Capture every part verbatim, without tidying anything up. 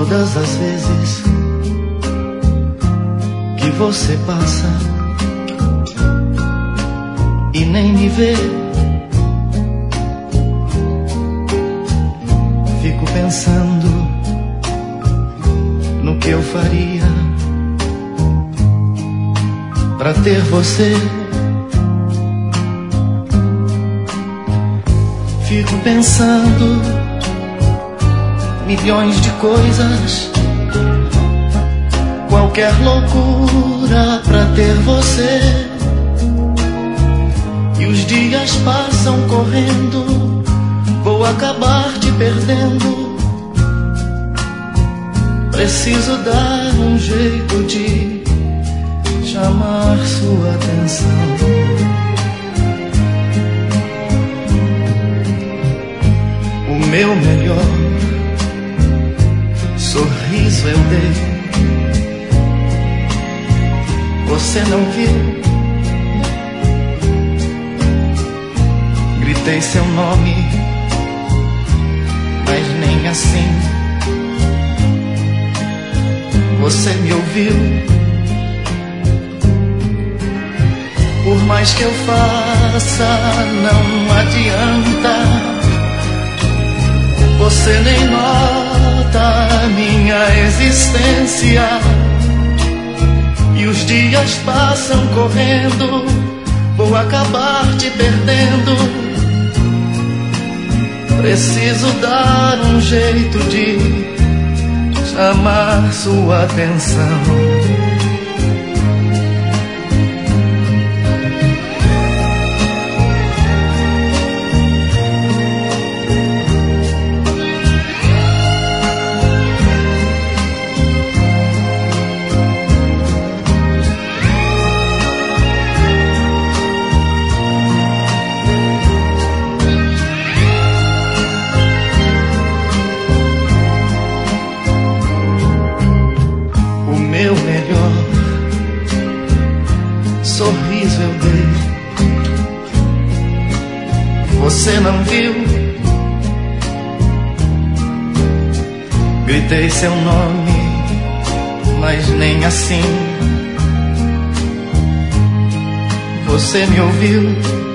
todas as vezes que você passa e nem me vê, fico pensando no que eu faria pra ter você. Fico pensando milhões de coisas, qualquer loucura pra ter você. E os dias passam correndo, vou acabar te perdendo. Preciso dar um jeito de chamar sua atenção. O meu melhor sorriso eu dei, você não viu. Gritei seu nome, mas nem assim você me ouviu. Por mais que eu faça, não adianta. Você nem nota minha existência. E os dias passam correndo, vou acabar te perdendo. Preciso dar um jeito de chamar sua atenção. Meu melhor sorriso eu dei, você não viu. Gritei seu nome, mas nem assim você me ouviu.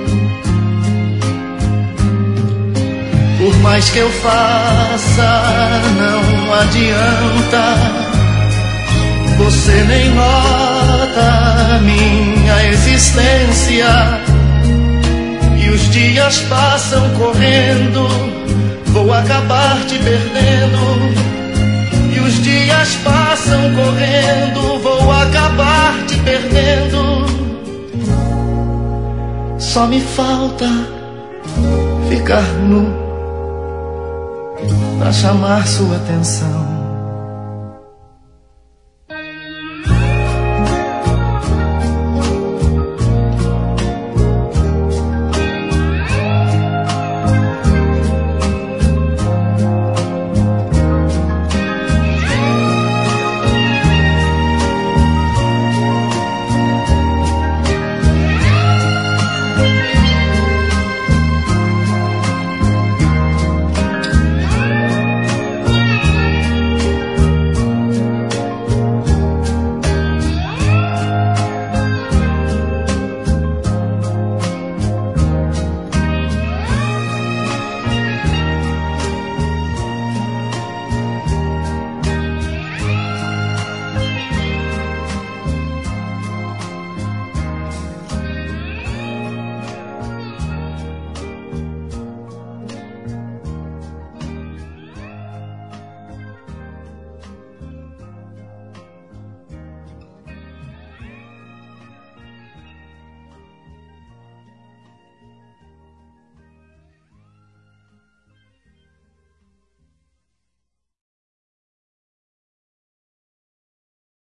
Por mais que eu faça, não adianta. Você nem nota minha existência. E os dias passam correndo, vou acabar te perdendo. E os dias passam correndo, vou acabar te perdendo. Só me falta ficar nu pra chamar sua atenção.